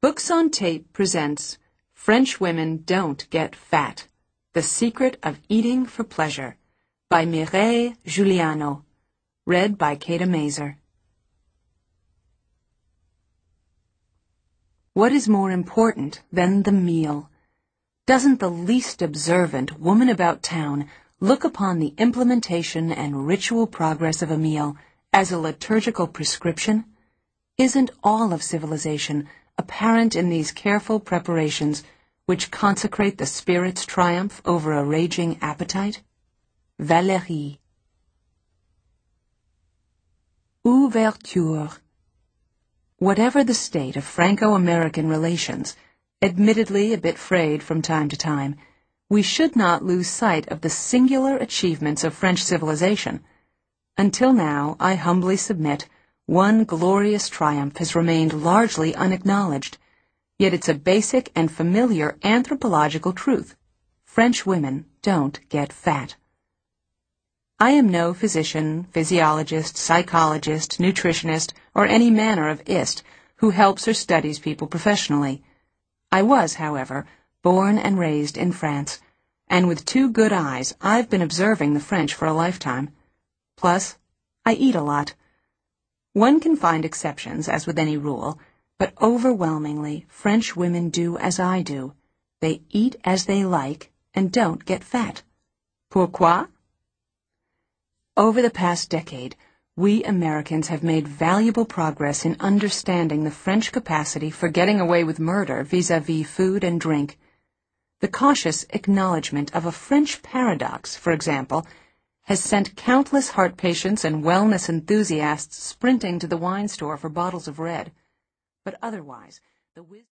Books on Tape presents French Women Don't Get Fat, The Secret of Eating for Pleasure by Mireille Juliano, read by Kata Mazer. What is more important than the meal? Doesn't the least observant woman about town look upon the implementation and ritual progress of a meal as a liturgical prescription? Isn't all of civilization apparent in these careful preparations which consecrate the spirit's triumph over a raging appetite? Valérie. Ouverture. Whatever the state of Franco-American relations, admittedly a bit frayed from time to time, we should not lose sight of the singular achievements of French civilization. Until now, I humbly submit, one glorious triumph has remained largely unacknowledged, yet it's a basic and familiar anthropological truth. French women don't get fat. I am no physician, physiologist, psychologist, nutritionist, or any manner of ist who helps or studies people professionally. I was, however, born and raised in France, and with two good eyes I've been observing the French for a lifetime. Plus, I eat a lot. One can find exceptions, as with any rule, but overwhelmingly, French women do as I do. They eat as they like and don't get fat. Pourquoi? Over the past decade, we Americans have made valuable progress in understanding the French capacity for getting away with murder vis-à-vis food and drink. The cautious acknowledgement of a French paradox, for example, has sent countless heart patients and wellness enthusiasts sprinting to the wine store for bottles of red. But otherwise, the wisdom